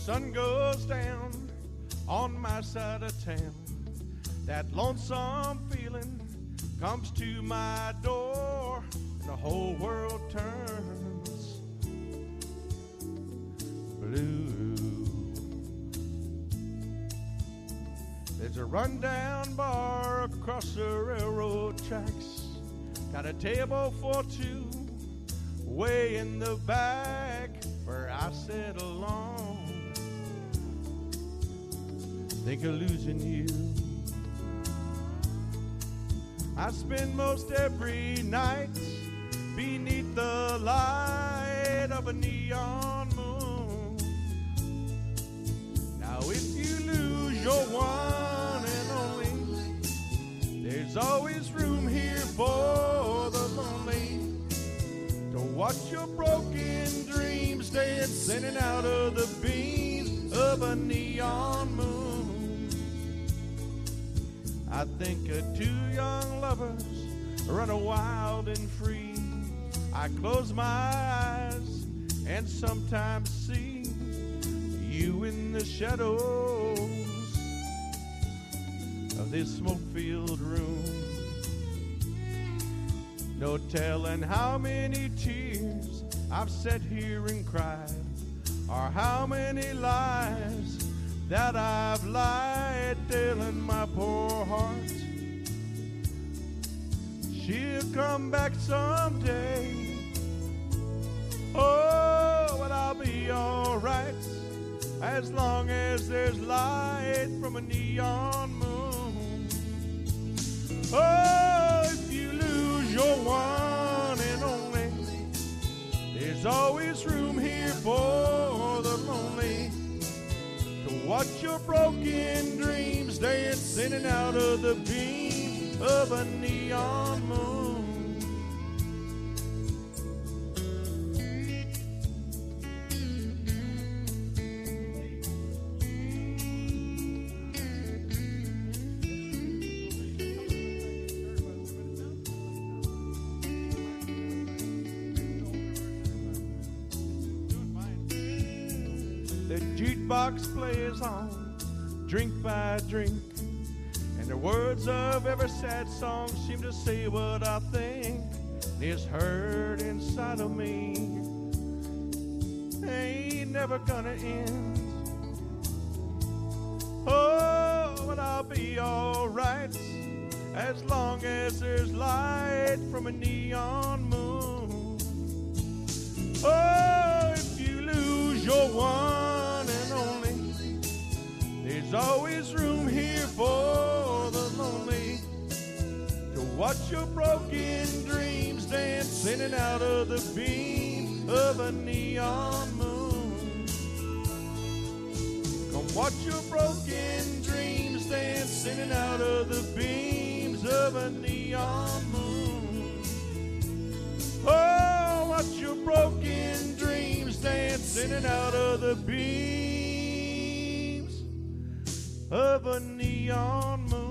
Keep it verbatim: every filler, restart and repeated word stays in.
sun goes down on my side of town, that lonesome feeling comes to my door, and the whole world turns blue. There's a rundown bar across the railroad tracks, got a table for two way in the back where I sit alone, think of losing you. I spend most every night beneath the light of a neon moon. Now if you lose your one and only, there's always room here for the lonely to watch your broken dreams dance in and out of the beams of a neon moon. I think of two young lovers running wild and free. I close my eyes and sometimes see you in the shadows of this smoke-filled room. No telling how many tears I've sat here and cried, or how many lies that I've lied, telling my poor heart she'll come back someday. Oh, but I'll be alright as long as there's light from a neon moon. Oh, if you lose your one and only, there's always room here for the lonely to watch your broken dreams dance in and out of the beams of a neon moon. The jukebox plays on, drink by drink, and the words of every sad song seem to say what I think is hurt inside of me. Ain't never gonna end. Oh, but I'll be alright as long as there's light from a neon moon. Oh, if you lose your one and only, there's always room here for the lonely to watch your broken dreams dance in and out of the beam of a neon moon. Come watch your broken dreams dance in and out of the beams of a neon moon. Oh, watch your broken dreams dance in and out of the beams of a neon moon.